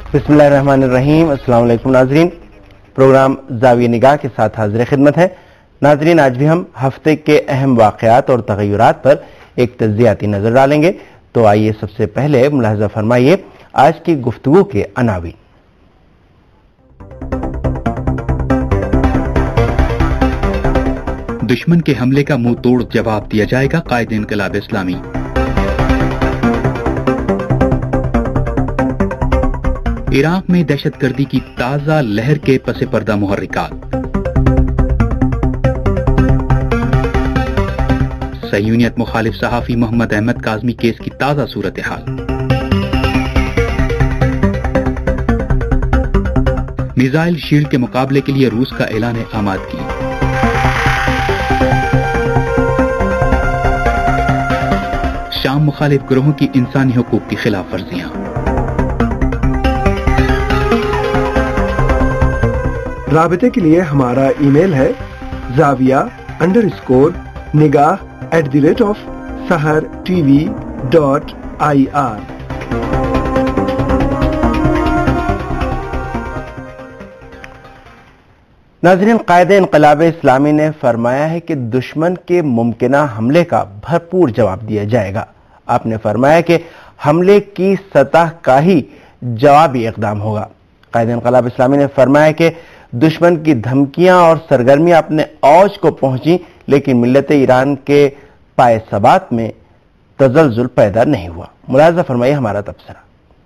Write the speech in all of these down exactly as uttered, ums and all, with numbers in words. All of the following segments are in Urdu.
बिस्मिल्लाहिर्रहमानिर्रहीम। अस्सलाम वालेकुम नाजरीन, प्रोग्राम ज़ाविया निगाह के साथ हाजिर खिदमत है। नाजरीन, आज भी हम हफ्ते के अहम वाक़यात और तग़य्युरात पर एक तज़्ज़ियाती नज़र डालेंगे। तो आइए सबसे पहले मुलाहज़ा फरमाइए आज की गुफ्तगू के अनावी। दुश्मन के हमले का मुंह तोड़ जवाब दिया जाएगा, कायदे इनकलाब इस्लामी। इराक में दहशतगर्दी की ताजा लहर के पसे पर्दा मुहर्रिकात। सहीयूनियत मुखालिफ सहाफी मोहम्मद अहमद काज़मी केस की ताजा सूरत हाल। मिसाइल शील्ड के मुकाबले के लिए रूस का ऐलान आमादगी। शाम मुखालिफ ग्रोहों की इंसानी हुकूक की खिलाफ वर्जियां। राबिते के लिए हमारा ईमेल है Zavia underscore Nigah at the rate of Sahar TV dot I R. नाज़रीन, कायदे इनकलाब इस्लामी ने फरमाया है कि दुश्मन के मुमकिना हमले का भरपूर जवाब दिया जाएगा। आपने फरमाया कि हमले की सतह का ही जवाबी इक़दाम होगा। कायदे इनकलाब इस्लामी ने फरमाया कि दुश्मन की धमकियां और सरगर्मियां अपने औज को पहुंची, लेकिन मिल्लत ईरान के पाए सबात में तज़ल्ज़ुल पैदा नहीं हुआ। मुलाज़ा फरमाइए हमारा तबसरा।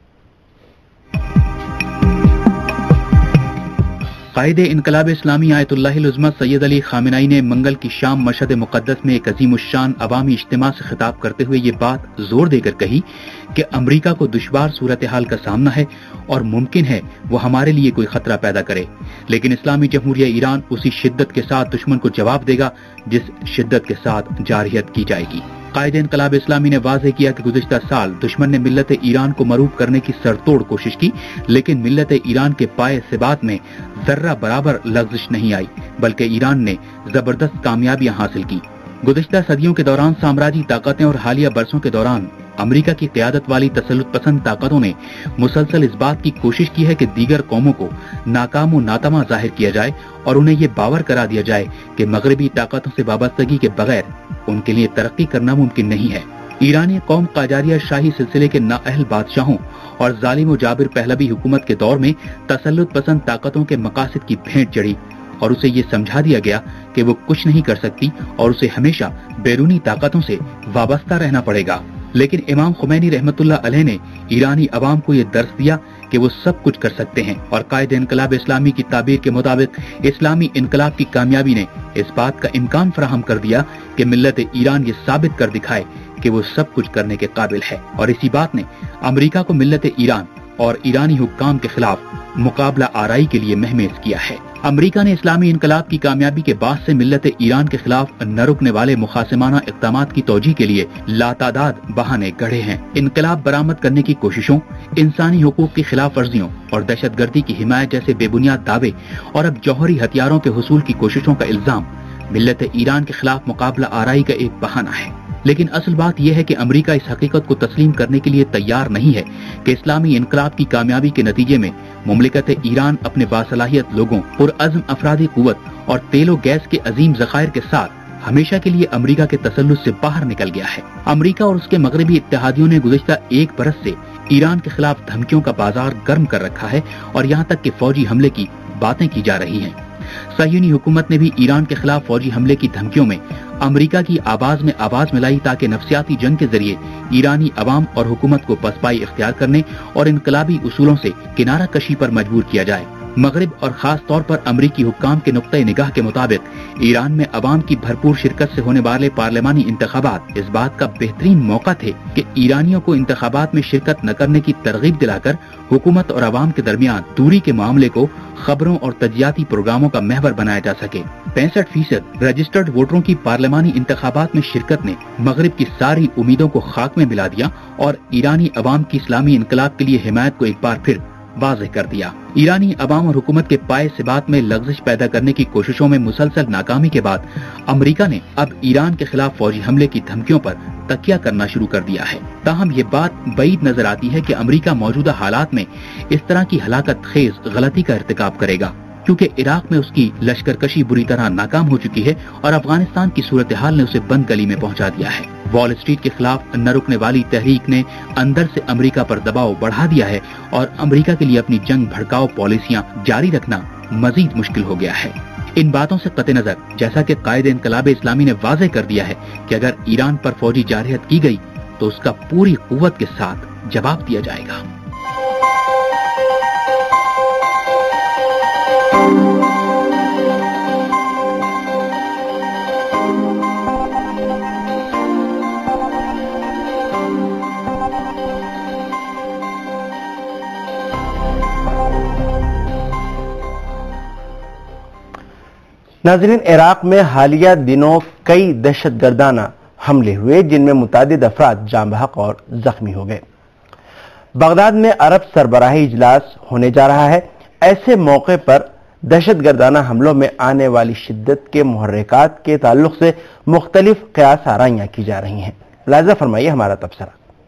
कायदे इनकलाब इस्लामी आयतुल्लाहिल उज़्मा सैयद अली खामेनी ने मंगल की शाम मशहद मुक़द्दस में एक अज़ीमुश्शान अवामी इज्तिमा से खिताब करते हुए ये बात जोर देकर कही कि अमरीका को दुश्वार सूरत हाल का सामना है और मुमकिन है वो हमारे लिए कोई खतरा पैदा करे, लेकिन इस्लामी जमहूरिया ईरान उसी शिद्दत के साथ दुश्मन को जवाब देगा जिस शिद्दत के साथ जारहियत की जाएगी। कायदे इनकलाब इस्लामी ने वाज़ेह किया कि गुज़िश्ता साल दुश्मन ने मिल्लत ईरान को मरूब करने की सरतोड़ कोशिश की, लेकिन मिल्लत ईरान के पाए सिबात में जर्रा बराबर लग़ज़िश नहीं आई, बल्कि ईरान ने जबरदस्त कामयाबियां हासिल की। गुज़िश्ता सदियों के दौरान साम्राज्यी ताकतें और हालिया बरसों के दौरान अमेरिका की क़यादत वाली तसल्लुत पसंद ताकतों ने मुसलसल इस बात की कोशिश की है कि दीगर कौमों को नाकाम व नातमा जाहिर किया जाए और उन्हें ये बावर करा दिया जाए कि मगरबी ताकतों से वाबस्तगी के बगैर उनके लिए तरक्की करना मुमकिन नहीं है। ईरानी कौम काजारिया शाही सिलसिले के नाअहल बादशाहों और जालिम व जाबिर पहलवी हुकूमत के दौर में तसल्लुत पसंद ताकतों के मकासद की भेंट चढ़ी और उसे ये समझा दिया गया कि वो कुछ नहीं कर सकती और उसे हमेशा बैरूनी ताकतों से वाबस्ता रहना पड़ेगा। लेकिन इमाम खुमैनी रहमतुल्लाह अलैह ने ईरानी अवाम को ये दर्स दिया कि वो सब कुछ कर सकते हैं और कायदे इनकलाब इस्लामी की ताबीर के मुताबिक इस्लामी इनकलाब की कामयाबी ने इस बात का इम्कान फराहम कर दिया कि मिल्लत ईरान ये साबित कर दिखाए कि वो सब कुछ करने के काबिल है। और इसी बात ने अमेरिका को मिल्लत ईरान और ईरानी हुक्काम के खिलाफ मुकाबला आराई के लिए महमेज किया है। अमेरिका ने इस्लामी इनकलाब की कामयाबी के बाद से मिल्लत ईरान के खिलाफ न रुकने वाले मुखासिमाना इक़दामात की तौजीह के लिए लातादाद बहाने गढ़े हैं। इनकलाब बरामद करने की कोशिशों, इंसानी हुकूक की खिलाफ वर्जियों और दहशतगर्दी की हिमायत जैसे बेबुनियाद दावे और अब जौहरी हथियारों के हुसूल की कोशिशों का इल्जाम मिल्लत ईरान के खिलाफ मुकाबला आराई का एक बहाना है। लेकिन असल बात यह है कि अमेरिका इस हकीकत को तस्लीम करने के लिए तैयार नहीं है कि इस्लामी इनकलाब की कामयाबी के नतीजे में मुमलिकत ईरान अपने बासलाहियत लोगों, पुरअज़्म अफरादी कुव्वत और तेलो गैस के अजीम ज़खायर के साथ हमेशा के लिए अमेरिका के तसल्लुत से बाहर निकल गया है। अमेरिका और उसके मगरबी इत्तेहादियों ने गुज़िश्ता एक बरस से ईरान के खिलाफ धमकियों का बाजार गर्म कर रखा है और यहाँ तक कि फौजी हमले की बातें की जा रही हैं। सहीयूनी हुकूमत ने भी ईरान के खिलाफ फौजी हमले की धमकियों में अमेरिका की आवाज में आवाज मिलाई ताकि नफसियाती जंग के जरिए ईरानी अवाम और हुकूमत को पसपाई इख्तियार करने और इनकलाबी उसूलों से किनारा कशी पर मजबूर किया जाए। मगरिब और खास तौर पर अमरीकी हुक्काम के नुक्ते निगाह के मुताबिक ईरान में अवाम की भरपूर शिरकत से होने वाले पार्लिमानी इंतखाबात इस बात का बेहतरीन मौका थे कि ईरानियों को इंतखाबात में शिरकत न करने की तरगीब दिलाकर हुकूमत और अवाम के दरमियान दूरी के मामले को खबरों और तजियाती प्रोग्रामों का महवर बनाया जा सके। पैंसठ फीसद रजिस्टर्ड वोटरों की पार्लिमानी इंतखाबात में शिरकत ने मगरिब की सारी उम्मीदों को खाक में मिला दिया और ईरानी अवाम की इस्लामी इनकलाब के लिए हिमायत को एक बार फिर वाज़ेह कर दिया। ईरानी अवाम और हुकूमत के पाए सिबात में लग़ज़िश पैदा करने की कोशिशों में मुसलसल नाकामी के बाद अमेरिका ने अब ईरान के खिलाफ फौजी हमले की धमकियों पर تکیہ کرنا شروع کر دیا ہے۔ تاہم یہ بات بعید نظر آتی ہے کہ امریکہ موجودہ حالات میں اس طرح کی ہلاکت خیز غلطی کا ارتکاب کرے گا، کیونکہ عراق میں اس کی لشکر کشی بری طرح ناکام ہو چکی ہے اور افغانستان کی صورتحال نے اسے بند گلی میں پہنچا دیا ہے۔ وال اسٹریٹ کے خلاف نہ رکنے والی تحریک نے اندر سے امریکہ پر دباؤ بڑھا دیا ہے اور امریکہ کے لیے اپنی جنگ بھڑکاؤ پالیسیاں جاری رکھنا مزید مشکل ہو گیا ہے۔ ان باتوں سے قطع نظر، جیسا کہ قائد انقلاب اسلامی نے واضح کر دیا ہے کہ اگر ایران پر فوجی جارحیت کی گئی تو اس کا پوری قوت کے ساتھ جواب دیا جائے گا۔ ناظرین، عراق میں حالیہ دنوں کئی دہشت گردانہ حملے ہوئے جن میں متعدد افراد جاں بحق اور زخمی ہو گئے۔ بغداد میں عرب سربراہی اجلاس ہونے جا رہا ہے۔ ایسے موقع پر دہشت گردانہ حملوں میں آنے والی شدت کے محرکات کے تعلق سے مختلف قیاس آرائیاں کی جا رہی ہیں۔ ملاحظہ فرمائیے ہمارا تبصرہ۔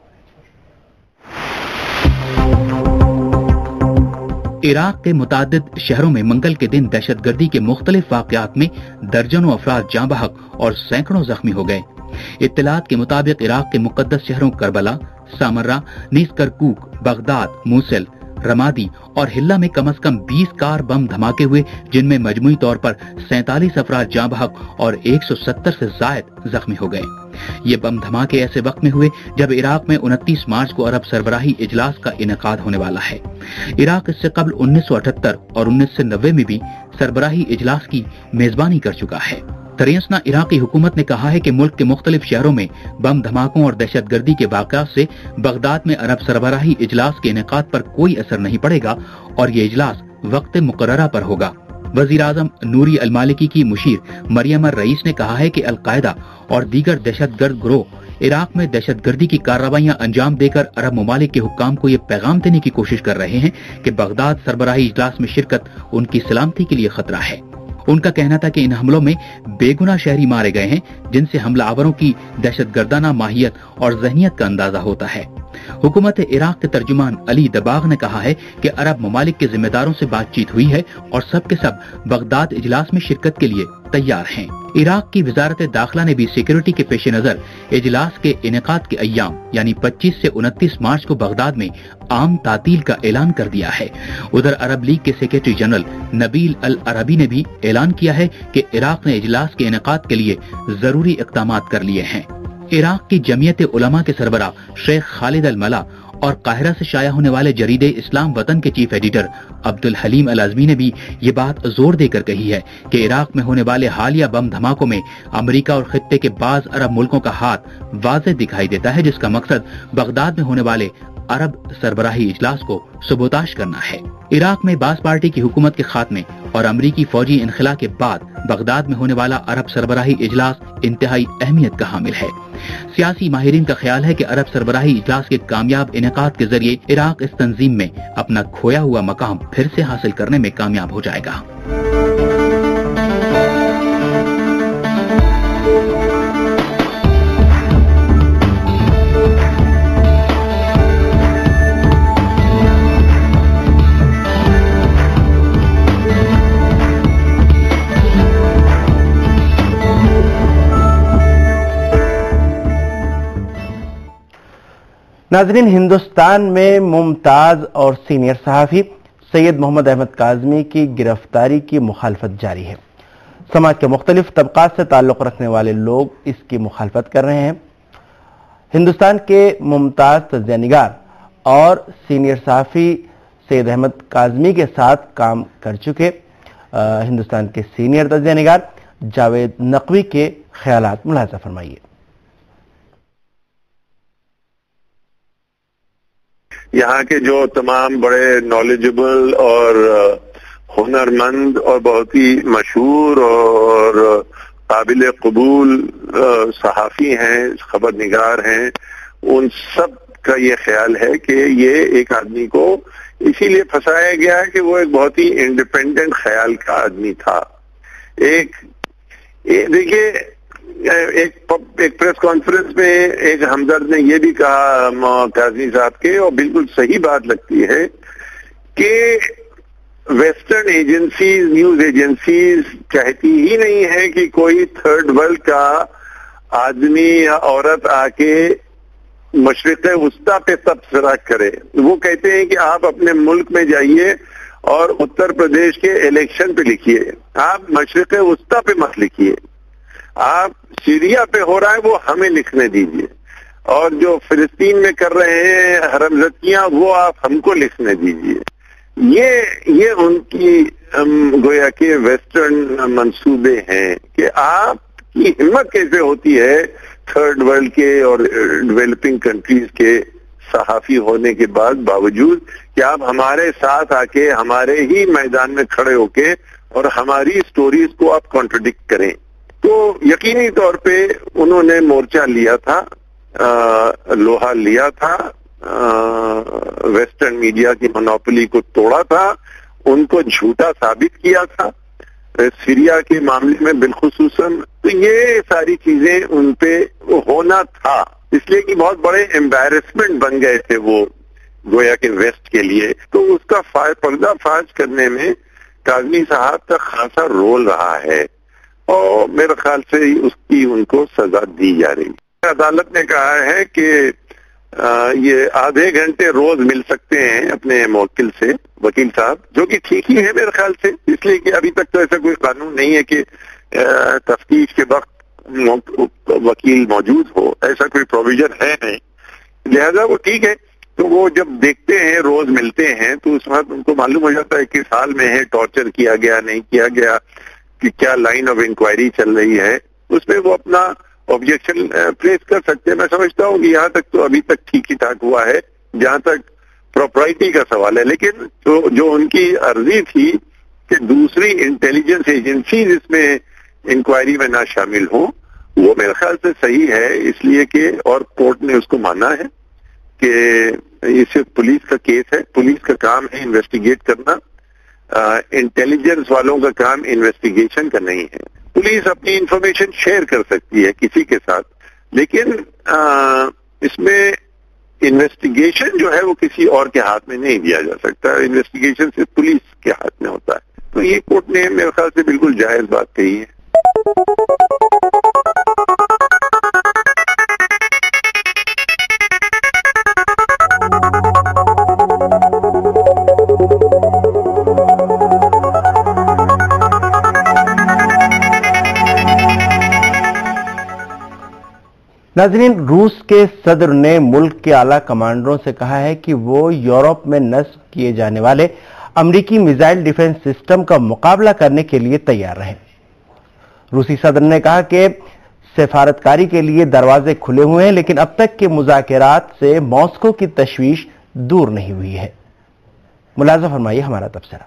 عراق کے متعدد شہروں میں منگل کے دن دہشت گردی کے مختلف واقعات میں درجنوں افراد جاں بحق اور سینکڑوں زخمی ہو گئے۔ اطلاعات کے مطابق عراق کے مقدس شہروں کربلا، سامرہ، نیز کرکوک، بغداد، موصل، رمادی اور ہلا میں کم از کم بیس کار بم دھماکے ہوئے، جن میں مجموعی طور پر سینتالیس افراد جاں بحق اور ایک سو ستر سے زائد زخمی ہو گئے۔ یہ بم دھماکے ایسے وقت میں ہوئے جب عراق میں انتیس مارچ کو عرب سربراہی اجلاس کا انعقاد ہونے والا ہے۔ عراق اس سے قبل انیس سو اٹھہتر اور انیس سو نوے میں بھی سربراہی اجلاس کی میزبانی کر چکا ہے۔ تریسنا عراقی حکومت نے کہا ہے کہ ملک کے مختلف شہروں میں بم دھماکوں اور دہشت گردی کے واقعات سے بغداد میں عرب سربراہی اجلاس کے انعقاد پر کوئی اثر نہیں پڑے گا اور یہ اجلاس وقت مقررہ پر ہوگا۔ وزیر اعظم نوری المالکی کی مشیر مریم الرئیس نے کہا ہے کہ القاعدہ اور دیگر دہشت گرد گروہ عراق میں دہشت گردی کی کارروائیاں انجام دے کر عرب ممالک کے حکام کو یہ پیغام دینے کی کوشش کر رہے ہیں کہ بغداد سربراہی اجلاس میں شرکت ان کی سلامتی کے لیے خطرہ ہے۔ ان کا کہنا تھا کہ ان حملوں میں بے گناہ شہری مارے گئے ہیں، جن سے حملہ آوروں کی دہشت گردانہ ماہیت اور ذہنیت کا اندازہ ہوتا ہے۔ حکومت عراق کے ترجمان علی دباغ نے کہا ہے کہ عرب ممالک کے ذمہ داروں سے بات چیت ہوئی ہے اور سب کے سب بغداد اجلاس میں شرکت کے لیے تیار ہیں۔ عراق کی وزارت داخلہ نے بھی سیکیورٹی کے پیش نظر اجلاس کے انعقاد کے ایام یعنی پچیس سے انتیس مارچ کو بغداد میں عام تعطیل کا اعلان کر دیا ہے۔ ادھر عرب لیگ کے سیکریٹری جنرل نبیل العربی نے بھی اعلان کیا ہے کہ عراق نے اجلاس کے انعقاد کے لیے ضروری اقدامات کر لیے ہیں۔ عراق کی جمعیت علماء کے سربراہ شیخ خالد الملا اور قاہرہ سے شائع ہونے والے جریدے اسلام وطن کے چیف ایڈیٹر عبد الحلیم العظمی نے بھی یہ بات زور دے کر کہی ہے کہ عراق میں ہونے والے حالیہ بم دھماکوں میں امریکہ اور خطے کے بعض عرب ملکوں کا ہاتھ واضح دکھائی دیتا ہے، جس کا مقصد بغداد میں ہونے والے عرب سربراہی اجلاس کو سبوتاش کرنا ہے۔ عراق میں باس پارٹی کی حکومت کے خاتمے اور امریکی فوجی انخلا کے بعد بغداد میں ہونے والا عرب سربراہی اجلاس انتہائی اہمیت کا حامل ہے۔ سیاسی ماہرین کا خیال ہے کہ عرب سربراہی اجلاس کے کامیاب انعقاد کے ذریعے عراق اس تنظیم میں اپنا کھویا ہوا مقام پھر سے حاصل کرنے میں کامیاب ہو جائے گا۔ ناظرین، ہندوستان میں ممتاز اور سینئر صحافی سید محمد احمد کاظمی کی گرفتاری کی مخالفت جاری ہے۔ سماج کے مختلف طبقات سے تعلق رکھنے والے لوگ اس کی مخالفت کر رہے ہیں۔ ہندوستان کے ممتاز تجزیہ نگار اور سینئر صحافی سید احمد کاظمی کے ساتھ کام کر چکے ہندوستان کے سینئر تجزیہ نگار جاوید نقوی کے خیالات ملاحظہ فرمائیے۔ یہاں کے جو تمام بڑے نالجبل اور ہنرمند اور بہت ہی مشہور اور قابل قبول صحافی ہیں، خبر نگار ہیں، ان سب کا یہ خیال ہے کہ یہ ایک آدمی کو اسی لیے پھنسایا گیا ہے کہ وہ ایک بہت ہی انڈیپینڈنٹ خیال کا آدمی تھا۔ ایک دیکھیے، ایک ایک پریس کانفرنس میں ایک ہمدرد نے یہ بھی کہا قاضی صاحب کے، اور بالکل صحیح بات لگتی ہے، کہ ویسٹرن ایجنسیز، نیوز ایجنسیز چاہتی ہی نہیں ہے کہ کوئی تھرڈ ورلڈ کا آدمی یا عورت آ کے مشرق وسطیٰ پہ تبصرہ کرے۔ وہ کہتے ہیں کہ آپ اپنے ملک میں جائیے اور اتر پردیش کے الیکشن پہ لکھیے، آپ مشرق وسطیٰ پہ مت لکھیے، آپ سیریا پہ ہو رہا ہے وہ ہمیں لکھنے دیجیے، اور جو فلسطین میں کر رہے ہیں حرم زدیاں وہ آپ ہم کو لکھنے دیجیے۔ یہ یہ ان کی گویا کہ ویسٹرن منصوبے ہیں کہ آپ کی ہمت کیسے ہوتی ہے تھرڈ ورلڈ کے اور ڈیولپنگ کنٹریز کے صحافی ہونے کے بعد باوجود کہ آپ ہمارے ساتھ آ کے ہمارے ہی میدان میں کھڑے ہو کے اور ہماری سٹوریز کو آپ کانٹرڈکٹ کریں۔ تو یقینی طور پہ انہوں نے مورچہ لیا تھا، لوہا لیا تھا، ویسٹرن میڈیا کی مونوپولی کو توڑا تھا، ان کو جھوٹا ثابت کیا تھا سیریا کے معاملے میں بالخصوصاً۔ تو یہ ساری چیزیں ان پہ ہونا تھا، اس لیے کہ بہت بڑے امبیرسمنٹ بن گئے تھے وہ گویا کہ ویسٹ کے لیے۔ تو اس کا پردہ فاش کرنے میں کاظمی صاحب کا خاصا رول رہا ہے، اور میرے خیال سے اس کی ان کو سزا دی جا رہی ہے۔ عدالت نے کہا ہے کہ یہ آدھے گھنٹے روز مل سکتے ہیں اپنے موکل سے، وکیل صاحب، جو کہ ٹھیک ہی ہے میرے خیال سے، اس لیے کہ ابھی تک تو ایسا کوئی قانون نہیں ہے کہ تفتیش کے وقت وکیل موجود ہو، ایسا کوئی پروویژن ہے نہیں، لہذا وہ ٹھیک ہے۔ تو وہ جب دیکھتے ہیں روز ملتے ہیں تو اس وقت ان کو معلوم ہو جاتا ہے کس حال میں ہے، ٹارچر کیا گیا نہیں کیا گیا، کہ کیا لائن آف انکوائری چل رہی ہے، اس میں وہ اپنا آبجیکشن پلیس کر سکتے ہیں۔ میں سمجھتا ہوں کہ یہاں تک تو ابھی تک ٹھیک ہی ٹھاک ہوا ہے جہاں تک پراپرٹی کا سوال ہے، لیکن جو جو ان کی عرضی تھی کہ دوسری انٹیلیجنس ایجنسیز اس میں انکوائری میں نہ شامل ہوں، وہ میرے خیال سے صحیح ہے، اس لیے کہ اور کورٹ نے اس کو مانا ہے کہ یہ صرف پولیس کا کیس ہے، پولیس کا کام ہے انویسٹیگیٹ کرنا، انٹیلیجنس والوں کا کام انویسٹیگیشن کا نہیں ہے۔ پولیس اپنی انفارمیشن شیئر کر سکتی ہے کسی کے ساتھ، لیکن آ, اس میں انویسٹیگیشن جو ہے وہ کسی اور کے ہاتھ میں نہیں دیا جا سکتا، انویسٹیگیشن صرف پولیس کے ہاتھ میں ہوتا ہے۔ تو یہ کورٹ نے میرے خیال سے بالکل جائز بات کہی ہے۔ ناظرین، روس کے صدر نے ملک کے اعلیٰ کمانڈروں سے کہا ہے کہ وہ یورپ میں نصب کیے جانے والے امریکی میزائل ڈیفنس سسٹم کا مقابلہ کرنے کے لیے تیار رہیں۔ روسی صدر نے کہا کہ سفارتکاری کے لیے دروازے کھلے ہوئے ہیں، لیکن اب تک کے مذاکرات سے ماسکو کی تشویش دور نہیں ہوئی ہے۔ ملاحظہ فرمائیے ہمارا تبصرہ۔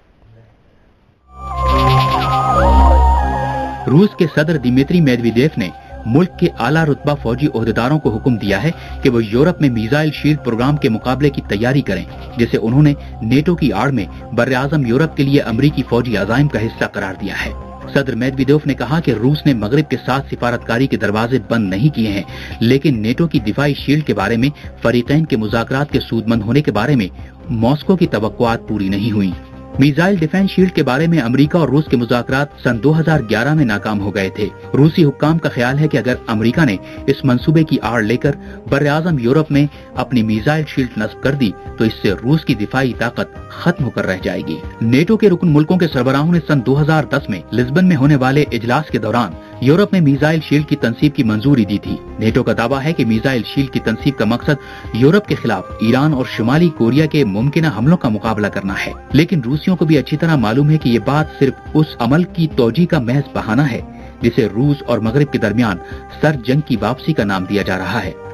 روس کے صدر دیمیتری میدویدیو نے ملک کے اعلیٰ رتبہ فوجی عہدیداروں کو حکم دیا ہے کہ وہ یورپ میں میزائل شیلڈ پروگرام کے مقابلے کی تیاری کریں، جسے انہوں نے نیٹو کی آڑ میں بر اعظم یورپ کے لیے امریکی فوجی عزائم کا حصہ قرار دیا ہے۔ صدر میدویدیو نے کہا کہ روس نے مغرب کے ساتھ سفارتکاری کے دروازے بند نہیں کیے ہیں، لیکن نیٹو کی دفاعی شیلڈ کے بارے میں فریقین کے مذاکرات کے سودمند ہونے کے بارے میں ماسکو کی توقعات پوری نہیں ہوئی۔ میزائل ڈیفنس شیلڈ کے بارے میں امریکہ اور روس کے مذاکرات سن دو ہزار گیارہ میں ناکام ہو گئے تھے۔ روسی حکام کا خیال ہے کہ اگر امریکہ نے اس منصوبے کی آڑ لے کر بر اعظم یورپ میں اپنی میزائل شیلڈ نصب کر دی تو اس سے روس کی دفاعی طاقت ختم ہو کر رہ جائے گی۔ نیٹو کے رکن ملکوں کے سربراہوں نے سن دو ہزار دس میں لزبن میں ہونے والے اجلاس کے دوران یورپ میں میزائل شیلڈ کی تنصیب کی منظوری دی تھی۔ نیٹو کا دعویٰ ہے کہ میزائل شیلڈ کی تنصیب کا مقصد یورپ کے خلاف ایران اور شمالی کوریا کے ممکنہ حملوں کا مقابلہ کرنا ہے، لیکن روسیوں کو بھی اچھی طرح معلوم ہے کہ یہ بات صرف اس عمل کی توجیہ کا محض بہانہ ہے جسے روس اور مغرب کے درمیان سر جنگ کی واپسی کا نام دیا جا رہا ہے۔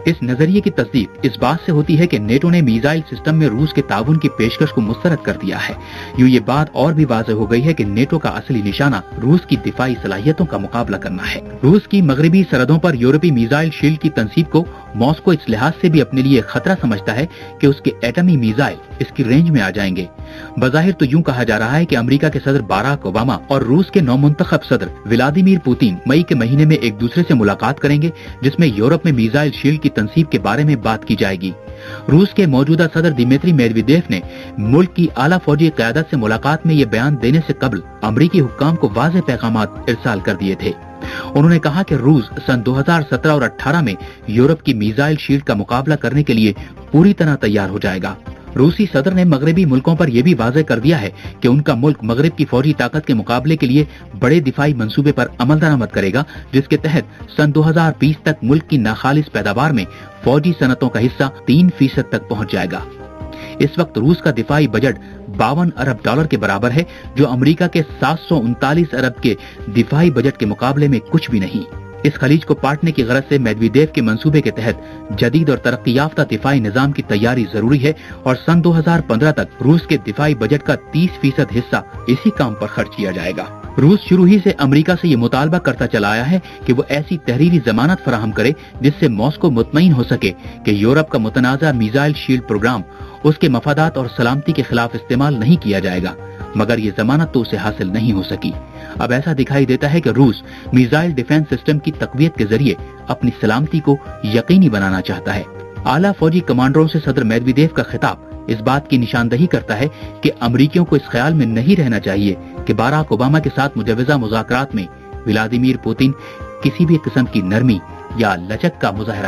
इस नजरिए की तस्दीक इस बात से होती है कि नेटो ने मिसाइल सिस्टम में रूस के ताउन की पेशकश को मुस्तरद कर दिया है। यूं ये बात और भी वाज़ेह हो गई है कि नेटो का असली निशाना रूस की दिफाई सलाहियतों का मुकाबला करना है। रूस की मगरबी सरहदों पर यूरोपीय मिसाइल शील्ड की तनसीब को मॉस्को इस लिहाज से भी अपने लिए खतरा समझता है कि उसके एटमी मिसाइल इसकी रेंज में आ जाएंगे। बज़ाहिर तो यूं कहा जा रहा है कि अमेरिका के सदर बाराक ओबामा और रूस के नौमुंतखब सदर व्लादिमीर पुतिन मई के महीने में एक दूसरे से मुलाकात करेंगे, जिसमें यूरोप में मिसाइल शील्ड की तनसीब के बारे में बात की जाएगी। रूस के मौजूदा सदर दिमित्री मेदवेदेव ने मुल्क की आला फौजी क़यादत से मुलाकात में ये बयान देने से कबल अमरीकी हुक्काम को वाज़ेह पैगामात इरसाल कर दिए थे। उन्होंने कहा कि रूस सन दो हज़ार सत्रह और अठारह में यूरोप की मिसाइल शील्ड का मुकाबला करने के लिए पूरी तरह तैयार हो जाएगा। रूसी सदर ने मगरबी मुल्कों पर यह भी वाज़ेह कर दिया है कि उनका मुल्क मगरब की फौजी ताकत के मुकाबले के लिए बड़े दिफाई मंसूबे पर अमल दरामद करेगा, जिसके तहत सन दो हज़ार बीस तक मुल्क की नाखालिस पैदावार में फौजी सनतों का हिस्सा तीन फीसद तक पहुँच जाएगा। इस वक्त रूस का दिफाई बजट बावन अरब डॉलर के बराबर है, जो अमेरिका के सात सौ उनतालीस अरब के दिफाई बजट के मुकाबले में कुछ भी नहीं। इस खलीज को पाटने की गरज से मेदवेदेव के मंसूबे के तहत जदीद और तरक्की याफ्ता दिफाई निजाम की तैयारी जरूरी है और सन दो हज़ार पंद्रह तक रूस के दिफाई बजट का तीस फीसद हिस्सा इसी काम पर खर्च किया जाएगा। रूस शुरू ही से अमेरिका से ये मुतालबा करता चला आया है कि वो ऐसी तहरीरी जमानत फराहम करे जिससे मॉस्को मुतमईन हो सके कि यूरोप का मुतनाज़ा मिसाइल शील्ड प्रोग्राम उसके मफादात और सलामती के खिलाफ इस्तेमाल नहीं किया जाएगा, मगर ये जमानत तो उसे हासिल नहीं हो सकी। अब ऐसा दिखाई देता है कि रूस मिसाइल डिफेंस सिस्टम की तकवीयत के जरिए अपनी सलामती को यकीनी बनाना चाहता है। आला फौजी कमांडरों से सदर मेदवेदेव का खिताब इस बात की निशानदही करता है कि अमरीकियों को इस ख्याल में नहीं रहना चाहिए कि बाराक ओबामा के साथ मुजव्वज़ा मुज़ाकरात में व्लादिमीर पुतिन किसी भी किस्म की नरमी या लचक का मुजाहरा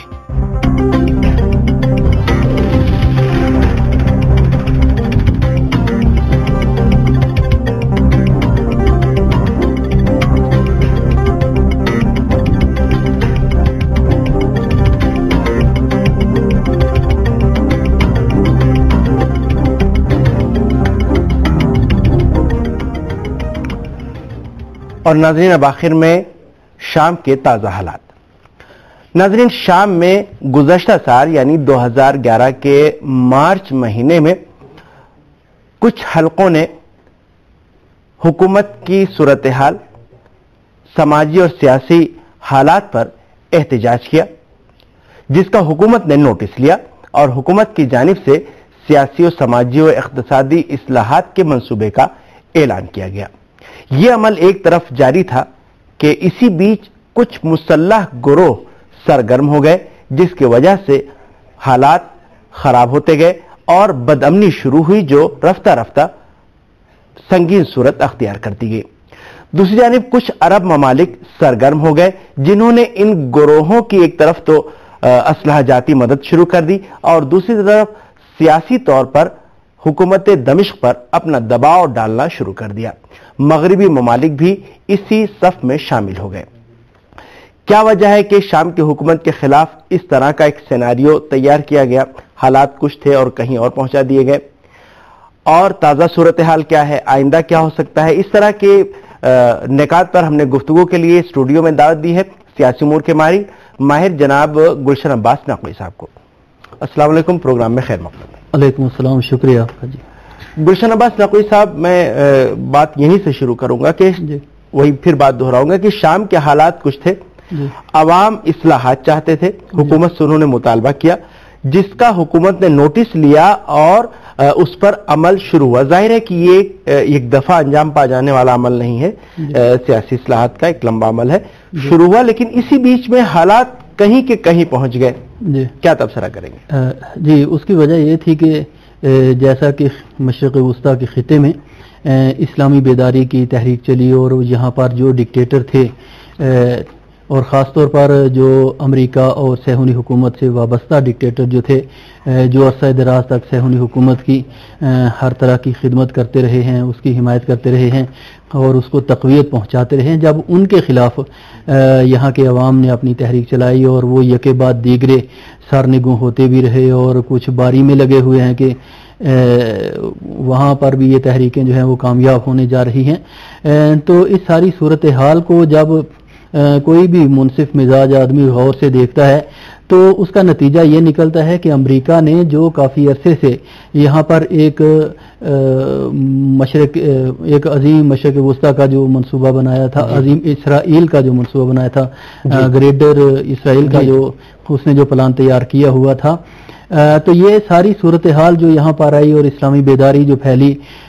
करेंगे। और नाज़रीन, अब आखिर में शाम के ताज़ा हालात। नाज़रीन, शाम में गुज़श्ता साल यानी दो हज़ार ग्यारह के मार्च महीने में कुछ हलकों ने हुकूमत की सूरत हाल, समाजी और सियासी हालात पर एहतजाज किया, जिसका हुकूमत ने नोटिस लिया और हुकूमत की जानिब से सियासी और समाजी और इक़्तिसादी इस्लाहात के मंसूबे का ऐलान किया गया। ये अमल एक तरफ जारी था कि इसी बीच कुछ मुसल्लह गिरोह सरगर्म हो गए, जिसकी वजह से हालात खराब होते गए और बदअमनी शुरू हुई, जो रफ्ता रफ्ता संगीन सूरत अख्तियार करती गई। दूसरी जानिब कुछ अरब ममालिक सरगर्म हो गए, जिन्होंने इन गिरोहों की एक तरफ तो असलहा जाती मदद शुरू कर दी और दूसरी तरफ सियासी तौर पर हुकूमत दमिश्क पर अपना दबाव डालना शुरू कर दिया। मगरबी ममालिक भी इसी सफ में शामिल हो गए। क्या वजह है कि शाम की हुकूमत के खिलाफ इस तरह का एक सिनेरियो तैयार किया गया? हालात कुछ थे और कहीं और पहुंचा दिए गए। और ताज़ा सूरत हाल क्या है, आइंदा क्या हो सकता है, इस तरह के निकात पर हमने गुफ्तगू के लिए स्टूडियो में दावत दी है सियासी उमूर के माहिर माहिर जनाब गुलशन अब्बास नकवी साहब को। अस्सलाम वालेकुम, प्रोग्राम में खैर मक़दम। वालेकुम अस्सलाम, शुक्रिया आपका जी। गुलशन अब्बास नकवी साहब, मैं बात यहीं से शुरू करूंगा कि वही फिर बात दोहराऊंगा कि शाम के हालात कुछ थे, अवाम इस्लाहात चाहते थे, हुकूमत से उन्होंने मुतालबा किया, जिसका हुकूमत ने नोटिस लिया और उस पर अमल शुरू हुआ। जाहिर है कि ये एक दफा अंजाम पा जाने वाला अमल नहीं है, सियासी इस्लाहात का एक लंबा अमल है, शुरू हुआ, लेकिन इसी बीच में हालात कहीं के कहीं पहुंच गए। क्या तबसरा करेंगे? जी, उसकी वजह ये थी कि जैसा कि मशरिक़ वस्ता के खिते में इस्लामी बेदारी की तहरीक चली और यहाँ पर जो डिक्टेटर थे और ख़ास तौर पर जो अमेरिका और सहूनी हुकूमत से वाबस्ता डिक्टेटर जो थे, जो अरसा दराज तक सहूनी हुकूमत की हर तरह की खिदमत करते रहे हैं, उसकी हिमायत करते रहे हैं और उसको तक़वियत पहुँचाते रहे हैं, जब उनके ख़िलाफ़ यहाँ के अवाम ने अपनी तहरीक चलाई और वो यके बाद दीगरे सरनिगू होते भी रहे और कुछ बारी में लगे हुए हैं कि वहाँ पर भी ये तहरीकें जो हैं वो कामयाब होने जा रही हैं। तो इस सारी सूरत हाल को जब کوئی بھی منصف مزاج آدمی غور سے دیکھتا ہے تو اس کا نتیجہ یہ نکلتا ہے کہ امریکہ نے جو کافی عرصے سے یہاں پر ایک مشرق ایک عظیم مشرق وسطیٰ کا جو منصوبہ بنایا تھا، عظیم اسرائیل کا جو منصوبہ بنایا تھا، گریٹر اسرائیل کا جو اس نے جو پلان تیار کیا ہوا تھا، تو یہ ساری صورتحال جو یہاں پر آئی اور اسلامی بیداری جو پھیلی،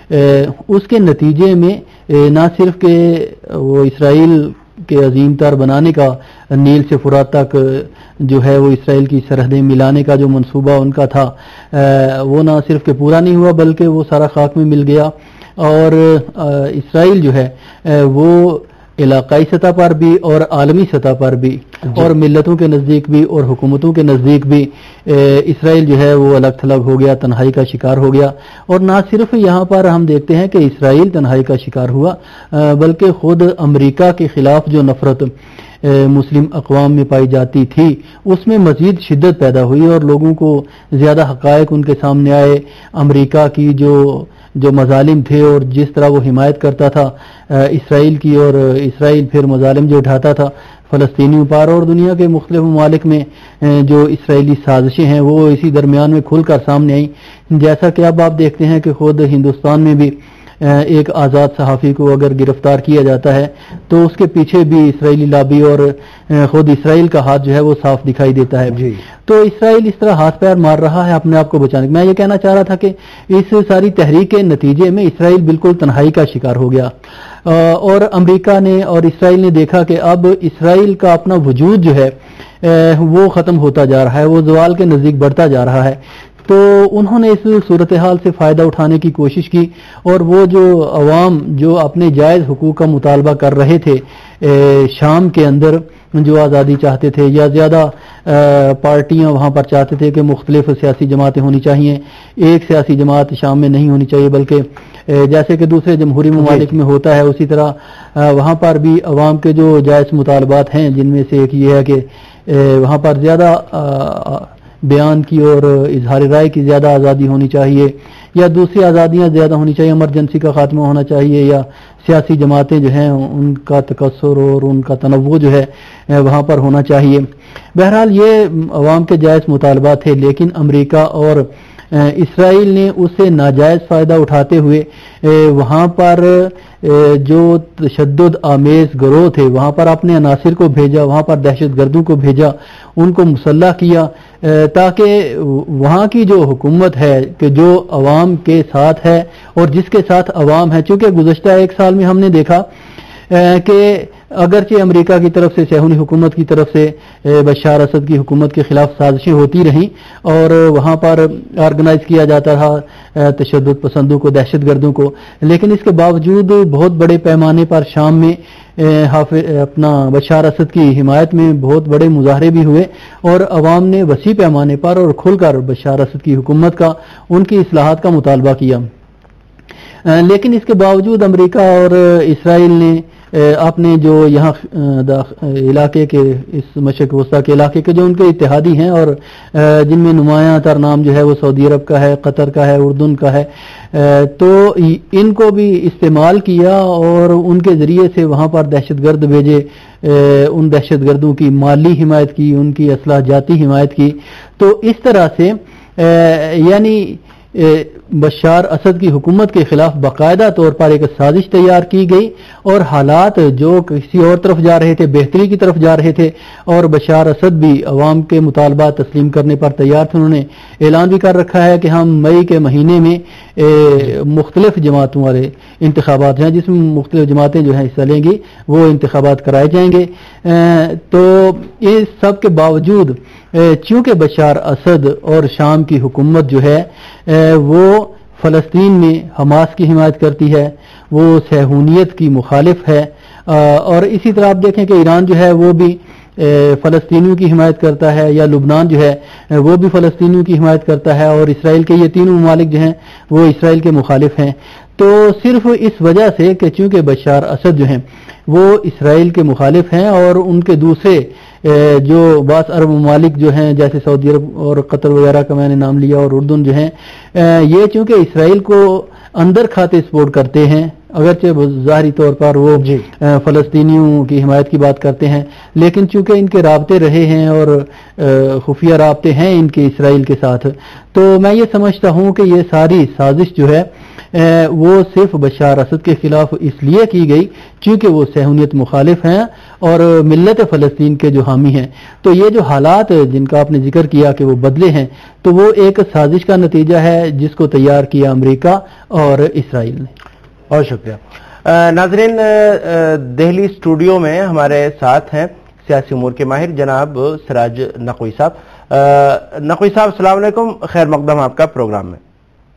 اس کے نتیجے میں نہ صرف کہ وہ اسرائیل کے عظیم تر بنانے کا، نیل سے فرات تک جو ہے وہ اسرائیل کی سرحدیں ملانے کا جو منصوبہ ان کا تھا، وہ نہ صرف کہ پورا نہیں ہوا بلکہ وہ سارا خاک میں مل گیا، اور اسرائیل جو ہے وہ علاقائی سطح پر بھی اور عالمی سطح پر بھی اور ملتوں کے نزدیک بھی اور حکومتوں کے نزدیک بھی اسرائیل جو ہے وہ الگ تھلگ ہو گیا، تنہائی کا شکار ہو گیا۔ اور نہ صرف یہاں پر ہم دیکھتے ہیں کہ اسرائیل تنہائی کا شکار ہوا، بلکہ خود امریکہ کے خلاف جو نفرت مسلم اقوام میں پائی جاتی تھی اس میں مزید شدت پیدا ہوئی، اور لوگوں کو زیادہ حقائق ان کے سامنے آئے، امریکہ کی جو جو مظالم تھے اور جس طرح وہ حمایت کرتا تھا اسرائیل کی، اور اسرائیل پھر مظالم جو اٹھاتا تھا فلسطینیوں پر، اور دنیا کے مختلف ممالک میں جو اسرائیلی سازشیں ہیں وہ اسی درمیان میں کھل کر سامنے آئیں۔ جیسا کہ اب آپ دیکھتے ہیں کہ خود ہندوستان میں بھی ایک آزاد صحافی کو اگر گرفتار کیا جاتا ہے تو اس کے پیچھے بھی اسرائیلی لابی اور خود اسرائیل کا ہاتھ جو ہے وہ صاف دکھائی دیتا ہے۔ جی تو اسرائیل اس طرح ہاتھ پیر مار رہا ہے اپنے آپ کو بچانے۔ میں یہ کہنا چاہ رہا تھا کہ اس ساری تحریک کے نتیجے میں اسرائیل بالکل تنہائی کا شکار ہو گیا، اور امریکہ نے اور اسرائیل نے دیکھا کہ اب اسرائیل کا اپنا وجود جو ہے وہ ختم ہوتا جا رہا ہے، وہ زوال کے نزدیک بڑھتا جا رہا ہے۔ تو انہوں نے اس صورتحال سے فائدہ اٹھانے کی کوشش کی، اور وہ جو عوام جو اپنے جائز حقوق کا مطالبہ کر رہے تھے شام کے اندر، جو آزادی چاہتے تھے، یا زیادہ پارٹیاں وہاں پر چاہتے تھے کہ مختلف سیاسی جماعتیں ہونی چاہیے، ایک سیاسی جماعت شام میں نہیں ہونی چاہیے، بلکہ جیسے کہ دوسرے جمہوری ممالک میں ہوتا ہے اسی طرح وہاں پر بھی عوام کے جو جائز مطالبات ہیں، جن میں سے ایک یہ ہے کہ وہاں پر زیادہ بیان کی اور اظہار رائے کی زیادہ آزادی ہونی چاہیے، یا دوسری آزادیاں زیادہ ہونی چاہیے، ایمرجنسی کا خاتمہ ہونا چاہیے، یا سیاسی جماعتیں جو ہیں ان کا تکثر اور ان کا تنوع جو ہے وہاں پر ہونا چاہیے۔ بہرحال یہ عوام کے جائز مطالبات تھے، لیکن امریکہ اور اسرائیل نے اس سے ناجائز فائدہ اٹھاتے ہوئے وہاں پر جو تشدد آمیز گروہ تھے وہاں پر اپنے عناصر کو بھیجا، وہاں پر دہشت گردوں کو بھیجا، ان کو مسلح کیا، تاکہ وہاں کی جو حکومت ہے کہ جو عوام کے ساتھ ہے اور جس کے ساتھ عوام ہے، چونکہ گزشتہ ایک سال میں ہم نے دیکھا کہ اگرچہ امریکہ کی طرف سے صہیونی حکومت کی طرف سے بشار اسد کی حکومت کے خلاف سازشیں ہوتی رہیں اور وہاں پر آرگنائز کیا جاتا رہا تشدد پسندوں کو، دہشت گردوں کو، لیکن اس کے باوجود بہت بڑے پیمانے پر شام میں اپنا بشار اسد کی حمایت میں بہت بڑے مظاہرے بھی ہوئے، اور عوام نے وسیع پیمانے پر اور کھل کر بشار اسد کی حکومت کا، ان کی اصلاحات کا مطالبہ کیا۔ لیکن اس کے باوجود امریکہ اور اسرائیل نے اپنے جو یہاں علاقے کے اس مشرق وسطیٰ کے علاقے کے جو ان کے اتحادی ہیں اور جن میں نمایاں تر نام جو ہے وہ سعودی عرب کا ہے، قطر کا ہے، اردن کا ہے، تو ان کو بھی استعمال کیا اور ان کے ذریعے سے وہاں پر دہشت گرد بھیجے، ان دہشت گردوں کی مالی حمایت کی، ان کی اسلحہ جاتی حمایت کی۔ تو اس طرح سے یعنی بشار اسد کی حکومت کے خلاف باقاعدہ طور پر ایک سازش تیار کی گئی، اور حالات جو کسی اور طرف جا رہے تھے، بہتری کی طرف جا رہے تھے، اور بشار اسد بھی عوام کے مطالبات تسلیم کرنے پر تیار تھے۔ انہوں نے اعلان بھی کر رکھا ہے کہ ہم مئی کے مہینے میں مختلف جماعتوں والے انتخابات ہیں جس میں مختلف جماعتیں جو ہیں حصہ لیں گی، وہ انتخابات کرائے جائیں گے۔ تو اس سب کے باوجود چونکہ بشار اسد اور شام کی حکومت جو ہے وہ فلسطین میں حماس کی حمایت کرتی ہے، وہ صہیونیت کی مخالف ہے، اور اسی طرح آپ دیکھیں کہ ایران جو ہے وہ بھی فلسطینیوں کی حمایت کرتا ہے، یا لبنان جو ہے وہ بھی فلسطینیوں کی حمایت کرتا ہے، اور اسرائیل کے یہ تینوں ممالک جو ہیں وہ اسرائیل کے مخالف ہیں۔ تو صرف اس وجہ سے کہ چونکہ بشار اسد جو ہیں وہ اسرائیل کے مخالف ہیں، اور ان کے دوسرے جو بعض عرب ممالک جو ہیں جیسے سعودی عرب اور قطر وغیرہ کا میں نے نام لیا، اور اردن جو ہیں، یہ چونکہ اسرائیل کو اندر کھاتے سپورٹ کرتے ہیں، اگرچہ ظاہری طور پر وہ جی فلسطینیوں کی حمایت کی بات کرتے ہیں، لیکن چونکہ ان کے رابطے رہے ہیں اور خفیہ رابطے ہیں ان کے اسرائیل کے ساتھ، تو میں یہ سمجھتا ہوں کہ یہ ساری سازش جو ہے وہ صرف بشار اسد کے خلاف اس لیے کی گئی چونکہ وہ صہیونیت مخالف ہیں اور ملت فلسطین کے جو حامی ہیں. تو یہ جو حالات جن کا آپ نے ذکر کیا کہ وہ بدلے ہیں، تو وہ ایک سازش کا نتیجہ ہے جس کو تیار کیا امریکہ اور اسرائیل نے. بہت شکریہ. ناظرین، دہلی اسٹوڈیو میں ہمارے ساتھ ہیں سیاسی امور کے ماہر جناب سراج نقوی صاحب. نقوی صاحب السلام علیکم، خیر مقدم آپ کا پروگرام میں.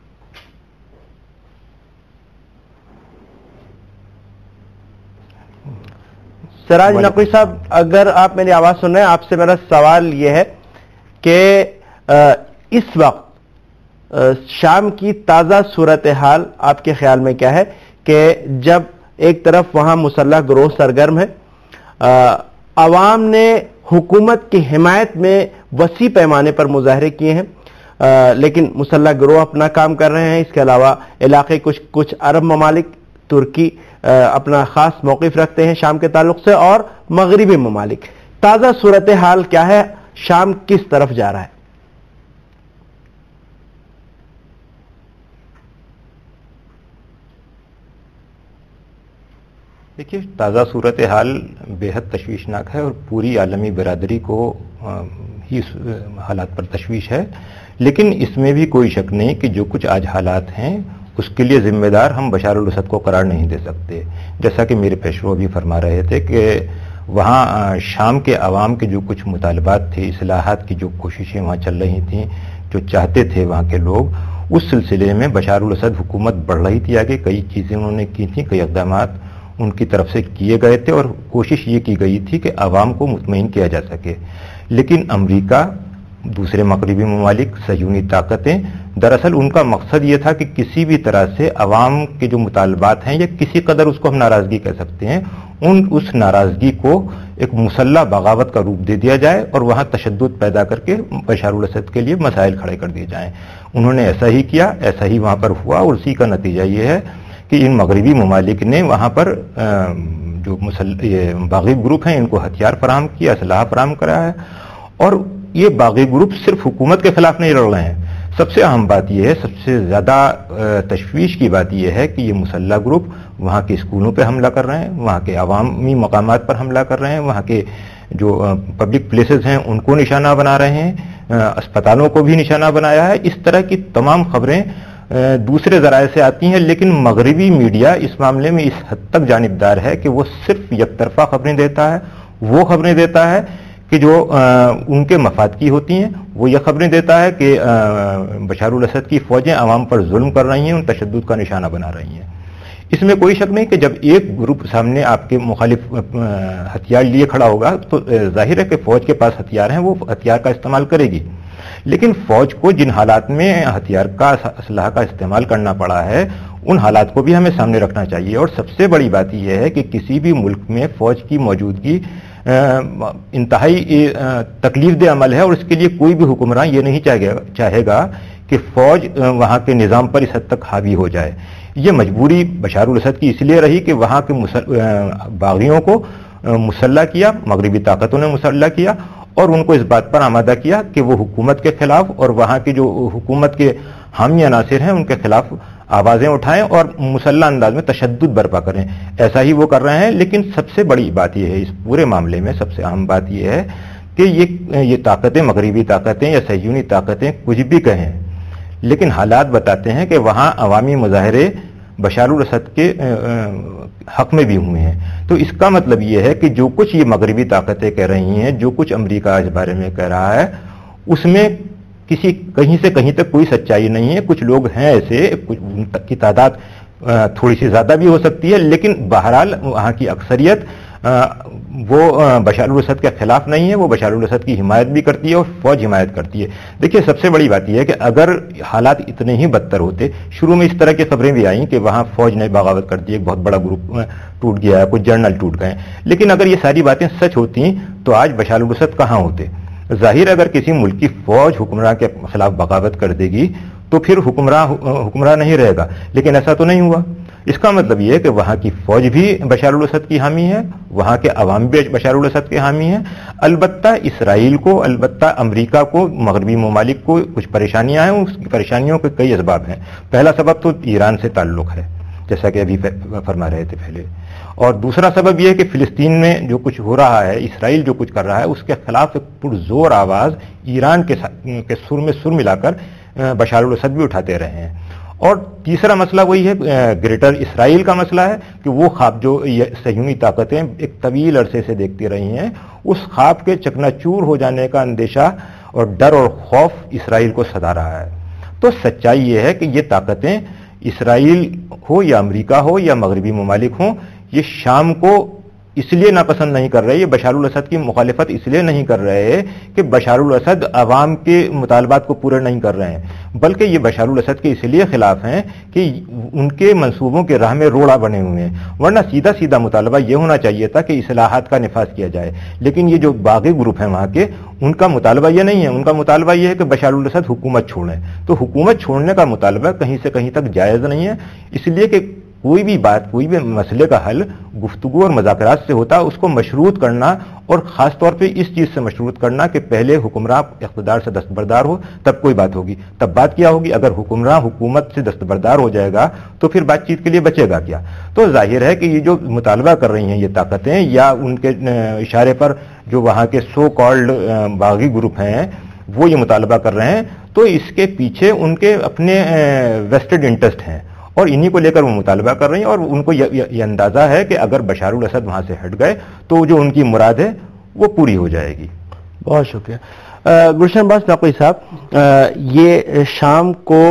سراج نقوی صاحب، اگر آپ میری آواز سن رہے ہیں، آپ سے میرا سوال یہ ہے کہ اس وقت شام کی تازہ صورتحال آپ کے خیال میں کیا ہے کہ جب ایک طرف وہاں مسلح گروہ سرگرم ہے، عوام نے حکومت کی حمایت میں وسیع پیمانے پر مظاہرے کیے ہیں، لیکن مسلح گروہ اپنا کام کر رہے ہیں. اس کے علاوہ علاقے کچھ کچھ عرب ممالک، ترکی اپنا خاص موقف رکھتے ہیں شام کے تعلق سے، اور مغربی ممالک. تازہ صورتحال کیا ہے؟ شام کس طرف جا رہا ہے؟ دیکھیے، تازہ صورتحال بے حد تشویشناک ہے اور پوری عالمی برادری کو ہی حالات پر تشویش ہے. لیکن اس میں بھی کوئی شک نہیں کہ جو کچھ آج حالات ہیں اس کے لیے ذمہ دار ہم بشار الاسد کو قرار نہیں دے سکتے. جیسا کہ میرے پیشرو بھی فرما رہے تھے کہ وہاں شام کے عوام کے جو کچھ مطالبات تھے، اصلاحات کی جو کوششیں وہاں چل رہی تھیں، جو چاہتے تھے وہاں کے لوگ، اس سلسلے میں بشار الاسد حکومت بڑھ رہی تھی آگے. کئی چیزیں انہوں نے کی تھیں، کئی اقدامات ان کی طرف سے کیے گئے تھے اور کوشش یہ کی گئی تھی کہ عوام کو مطمئن کیا جا سکے. لیکن امریکہ، دوسرے مغربی ممالک، صہیونی طاقتیں، دراصل ان کا مقصد یہ تھا کہ کسی بھی طرح سے عوام کے جو مطالبات ہیں، یا کسی قدر اس کو ہم ناراضگی کہہ سکتے ہیں، ان اس ناراضگی کو ایک مسلح بغاوت کا روپ دے دیا جائے اور وہاں تشدد پیدا کر کے بشار الاسد کے لیے مسائل کھڑے کر دیے جائیں. انہوں نے ایسا ہی کیا، ایسا ہی وہاں پر ہوا، اور اسی کا نتیجہ یہ ہے کہ ان مغربی ممالک نے وہاں پر جو یہ باغی گروپ ہیں ان کو ہتھیار فراہم کیا، اسلحہ فراہم کرا ہے. اور یہ باغی گروپ صرف حکومت کے خلاف نہیں لڑ رہے ہیں. سب سے اہم بات یہ ہے، سب سے زیادہ تشویش کی بات یہ ہے کہ یہ مسلح گروپ وہاں کے اسکولوں پہ حملہ کر رہے ہیں، وہاں کے عوامی مقامات پر حملہ کر رہے ہیں، وہاں کے جو پبلک پلیسز ہیں ان کو نشانہ بنا رہے ہیں، اسپتالوں کو بھی نشانہ بنایا ہے. اس طرح کی تمام خبریں دوسرے ذرائع سے آتی ہیں، لیکن مغربی میڈیا اس معاملے میں اس حد تک جانبدار ہے کہ وہ صرف یک طرفہ خبریں دیتا ہے. وہ خبریں دیتا ہے کہ جو ان کے مفاد کی ہوتی ہیں. وہ یہ خبریں دیتا ہے کہ بشار الاسد کی فوجیں عوام پر ظلم کر رہی ہیں، ان تشدد کا نشانہ بنا رہی ہیں. اس میں کوئی شک نہیں کہ جب ایک گروپ سامنے آپ کے مخالف ہتھیار لیے کھڑا ہوگا تو ظاہر ہے کہ فوج کے پاس ہتھیار ہیں، وہ ہتھیار کا استعمال کرے گی. لیکن فوج کو جن حالات میں ہتھیار کا اسلحہ کا استعمال کرنا پڑا ہے، ان حالات کو بھی ہمیں سامنے رکھنا چاہیے. اور سب سے بڑی بات یہ ہے کہ کسی بھی ملک میں فوج کی موجودگی انتہائی تکلیف دہ عمل ہے، اور اس کے لیے کوئی بھی حکمراں یہ نہیں چاہے گا کہ فوج وہاں کے نظام پر اس حد تک حاوی ہو جائے. یہ مجبوری بشار الاسد کی اس لیے رہی کہ وہاں کے باغیوں کو مسلح کیا، مغربی طاقتوں نے مسلح کیا، اور ان کو اس بات پر آمادہ کیا کہ وہ حکومت کے خلاف اور وہاں کی جو حکومت کے حامی عناصر ہیں ان کے خلاف آوازیں اٹھائیں اور مسلح انداز میں تشدد برپا کریں. ایسا ہی وہ کر رہے ہیں. لیکن سب سے بڑی بات یہ ہے، اس پورے معاملے میں سب سے اہم بات یہ ہے کہ یہ یہ طاقتیں، مغربی طاقتیں یا صہیونی طاقتیں کچھ بھی کہیں، لیکن حالات بتاتے ہیں کہ وہاں عوامی مظاہرے بشار الاسد کے حق میں بھی ہوئے ہیں. تو اس کا مطلب یہ ہے کہ جو کچھ یہ مغربی طاقتیں کہہ رہی ہیں، جو کچھ امریکہ اس بارے میں کہہ رہا ہے، اس میں کسی کہیں سے کہیں تک کوئی سچائی نہیں ہے. کچھ لوگ ہیں ایسے، کچھ ان تک کی تعداد تھوڑی سی زیادہ بھی ہو سکتی ہے، لیکن بہرحال وہاں کی اکثریت وہ بشار الاسد کے خلاف نہیں ہے، وہ بشار الاسد کی حمایت بھی کرتی ہے اور فوج حمایت کرتی ہے. دیکھیے، سب سے بڑی بات یہ ہے کہ اگر حالات اتنے ہی بدتر ہوتے، شروع میں اس طرح کی خبریں بھی آئیں کہ وہاں فوج نے بغاوت کر دی، ایک بہت بڑا گروپ ٹوٹ گیا ہے، کچھ جنرل ٹوٹ گئے، لیکن اگر یہ ساری باتیں سچ ہوتی تو آج بشار الاسد کہاں ہوتے؟ ظاہر اگر کسی ملک کی فوج حکمراں کے خلاف بغاوت کر دے گی تو پھر حکمراں حکمراں نہیں رہے گا، لیکن ایسا تو نہیں ہوا. اس کا مطلب یہ ہے کہ وہاں کی فوج بھی بشار الاسد کی حامی ہے، وہاں کے عوام بھی بشار الاسد کے حامی ہیں، البتہ اسرائیل کو، البتہ امریکہ کو، مغربی ممالک کو کچھ پریشانیاں ہیں، اس کی پریشانیوں کے کئی اسباب ہیں۔ پہلا سبب تو ایران سے تعلق ہے، جیسا کہ ابھی فرما رہے تھے پہلے، اور دوسرا سبب یہ ہے کہ فلسطین میں جو کچھ ہو رہا ہے، اسرائیل جو کچھ کر رہا ہے، اس کے خلاف ایک پرزور آواز ایران کے کے سر میں سر ملا کر بشار الاسد بھی اٹھاتے رہے ہیں۔ اور تیسرا مسئلہ وہی ہے گریٹر اسرائیل کا مسئلہ ہے کہ وہ خواب جو صہیونی طاقتیں ایک طویل عرصے سے دیکھتی رہی ہیں، اس خواب کے چکنا چور ہو جانے کا اندیشہ اور ڈر اور خوف اسرائیل کو ستا رہا ہے۔ تو سچائی یہ ہے کہ یہ طاقتیں، اسرائیل ہو یا امریکہ ہو یا مغربی ممالک ہوں، یہ شام کو اس لیے ناپسند نہیں کر رہے، یہ بشار الاسد کی مخالفت اس لیے نہیں کر رہے کہ بشار الاسد عوام کے مطالبات کو پورے نہیں کر رہے ہیں، بلکہ یہ بشار الاسد کے اس لیے خلاف ہیں کہ ان کے منصوبوں کے راہ میں روڑا بنے ہوئے ہیں، ورنہ سیدھا سیدھا مطالبہ یہ ہونا چاہیے تھا کہ اصلاحات کا نفاذ کیا جائے۔ لیکن یہ جو باغی گروپ ہیں وہاں کے، ان کا مطالبہ یہ نہیں ہے، ان کا مطالبہ یہ ہے کہ بشار الاسد حکومت چھوڑیں۔ تو حکومت چھوڑنے کا مطالبہ کہیں سے کہیں تک جائز نہیں ہے، اس لیے کہ کوئی بھی بات، کوئی بھی مسئلے کا حل گفتگو اور مذاکرات سے ہوتا، اس کو مشروط کرنا، اور خاص طور پہ اس چیز سے مشروط کرنا کہ پہلے حکمراں اقتدار سے دستبردار ہو، تب کوئی بات ہوگی۔ تب بات کیا ہوگی؟ اگر حکمراں حکومت سے دستبردار ہو جائے گا تو پھر بات چیت کے لیے بچے گا کیا؟ تو ظاہر ہے کہ یہ جو مطالبہ کر رہی ہیں یہ طاقتیں، یا ان کے اشارے پر جو وہاں کے سو کالڈ باغی گروپ ہیں وہ یہ مطالبہ کر رہے ہیں، تو اس کے پیچھے ان کے اپنے ویسٹڈ انٹرسٹ ہیں، اور انہی کو لے کر وہ مطالبہ کر رہی ہیں، اور ان کو یہ اندازہ ہے کہ اگر بشار الاسد وہاں سے ہٹ گئے تو جو ان کی مراد ہے وہ پوری ہو جائے گی۔ بہت شکریہ گلشن عباس نقوی صاحب۔ یہ شام کو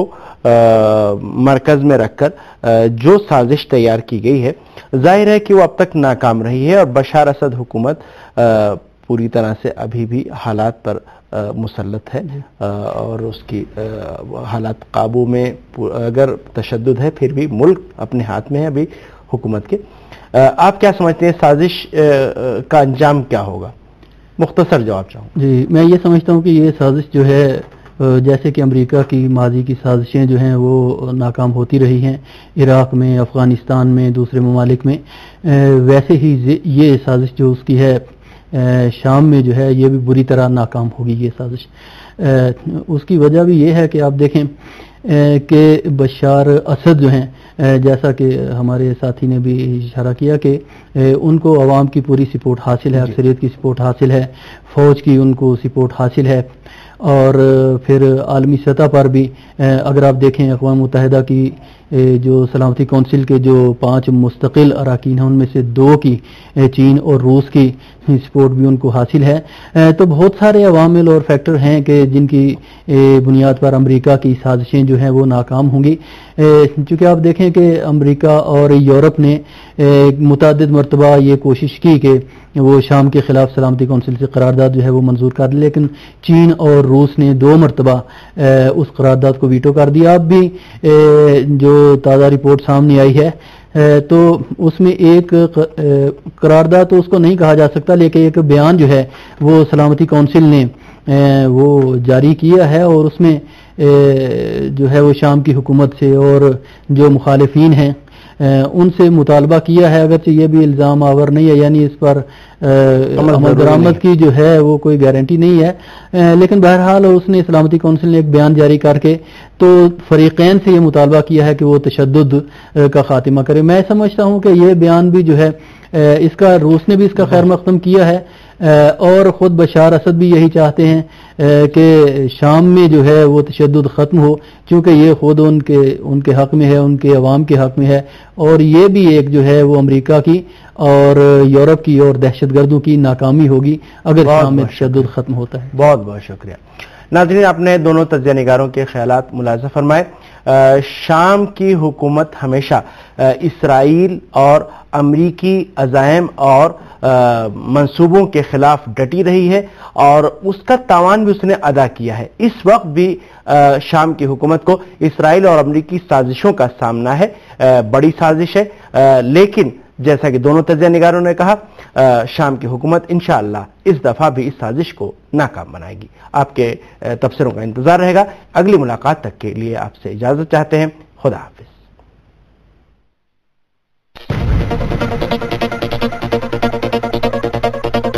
مرکز میں رکھ کر جو سازش تیار کی گئی ہے، ظاہر ہے کہ وہ اب تک ناکام رہی ہے، اور بشار اسد حکومت پوری طرح سے ابھی بھی حالات پر مسلط ہے، اور اس کی حالات قابو میں، اگر تشدد ہے پھر بھی ملک اپنے ہاتھ میں ہے ابھی حکومت کے۔ آپ کیا سمجھتے ہیں سازش کا انجام کیا ہوگا؟ مختصر جواب چاہوں۔ جی، میں یہ سمجھتا ہوں کہ یہ سازش جو ہے، جیسے کہ امریکہ کی ماضی کی سازشیں جو ہیں وہ ناکام ہوتی رہی ہیں عراق میں، افغانستان میں، دوسرے ممالک میں، ویسے ہی یہ سازش جو اس کی ہے شام میں جو ہے یہ بھی بری طرح ناکام ہوگی یہ سازش۔ اس کی وجہ بھی یہ ہے کہ آپ دیکھیں کہ بشار اسد جو ہیں، جیسا کہ ہمارے ساتھی نے بھی اشارہ کیا کہ ان کو عوام کی پوری سپورٹ حاصل ہے، اکثریت کی سپورٹ حاصل ہے، فوج کی ان کو سپورٹ حاصل ہے، اور پھر عالمی سطح پر بھی اگر آپ دیکھیں اقوام متحدہ کی جو سلامتی کونسل کے جو پانچ مستقل اراکین ہیں ان میں سے دو کی چین اور روس کی سپورٹ بھی ان کو حاصل ہے۔ تو بہت سارے عوامل اور فیکٹر ہیں کہ جن کی بنیاد پر امریکہ کی سازشیں جو ہیں وہ ناکام ہوں گی، چونکہ آپ دیکھیں کہ امریکہ اور یورپ نے متعدد مرتبہ یہ کوشش کی کہ وہ شام کے خلاف سلامتی کونسل سے قرارداد جو ہے وہ منظور کر دے، لیکن چین اور روس نے دو مرتبہ اس قرارداد کو ویٹو کر دیا۔ اب بھی جو تازہ رپورٹ سامنے آئی ہے تو اس میں ایک قرارداد تو اس کو نہیں کہا جا سکتا، لیکن ایک بیان جو ہے وہ سلامتی کونسل نے وہ جاری کیا ہے، اور اس میں جو ہے وہ شام کی حکومت سے اور جو مخالفین ہیں ان سے مطالبہ کیا ہے، اگرچہ یہ بھی الزام آور نہیں ہے، یعنی اس پر عمل درآمد کی جو ہے وہ کوئی گارنٹی نہیں ہے، لیکن بہرحال اس نے سلامتی کونسل نے ایک بیان جاری کر کے تو فریقین سے یہ مطالبہ کیا ہے کہ وہ تشدد کا خاتمہ کرے۔ میں سمجھتا ہوں کہ یہ بیان بھی جو ہے اس کا روس نے بھی اس کا خیر مقدم کیا ہے، اور خود بشار اسد بھی یہی چاہتے ہیں کہ شام میں جو ہے وہ تشدد ختم ہو، چونکہ یہ خود ان کے ان کے حق میں ہے، ان کے عوام کے حق میں ہے، اور یہ بھی ایک جو ہے وہ امریکہ کی اور یورپ کی اور دہشت گردوں کی ناکامی ہوگی اگر شام میں تشدد ختم ہوتا ہے۔ بہت بہت شکریہ ناظرین، آپ نے دونوں تجزیہ نگاروں کے خیالات ملاحظہ فرمائے۔ شام کی حکومت ہمیشہ اسرائیل اور امریکی عزائم اور منصوبوں کے خلاف ڈٹی رہی ہے، اور اس کا تاوان بھی اس نے ادا کیا ہے۔ اس وقت بھی شام کی حکومت کو اسرائیل اور امریکی سازشوں کا سامنا ہے، بڑی سازش ہے، لیکن جیسا کہ دونوں تجزیہ نگاروں نے کہا شام کی حکومت انشاءاللہ اس دفعہ بھی اس سازش کو ناکام بنائے گی۔ آپ کے تبصروں کا انتظار رہے گا۔ اگلی ملاقات تک کے لیے آپ سے اجازت چاہتے ہیں۔ خدا حافظ۔